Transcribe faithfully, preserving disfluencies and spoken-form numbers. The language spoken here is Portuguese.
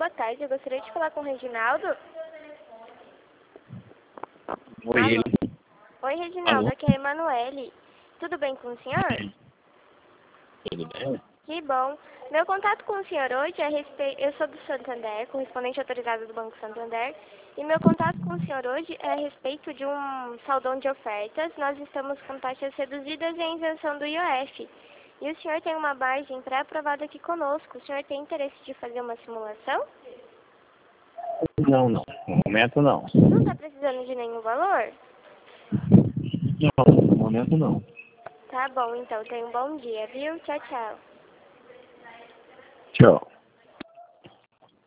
boa tarde. Eu gostaria de falar com o Reginaldo. Oi, Alô? ele. Oi, Reginaldo. Alô? Aqui é a Emanuele. Tudo bem com o senhor? Tudo bem? Que bom. Meu contato com o senhor hoje é a respeito... Eu sou do Santander, correspondente autorizado do Banco Santander. E meu contato com o senhor hoje é a respeito de um saldão de ofertas. Nós estamos com taxas reduzidas e a isenção do I O F. E o senhor tem uma margem pré-aprovada aqui conosco. O senhor tem interesse de fazer uma simulação? Não, não. No momento, não. Não está precisando de nenhum valor? Não, no momento, não. Tá bom, então. Tenha um bom dia, viu? Tchau, tchau. Tchau.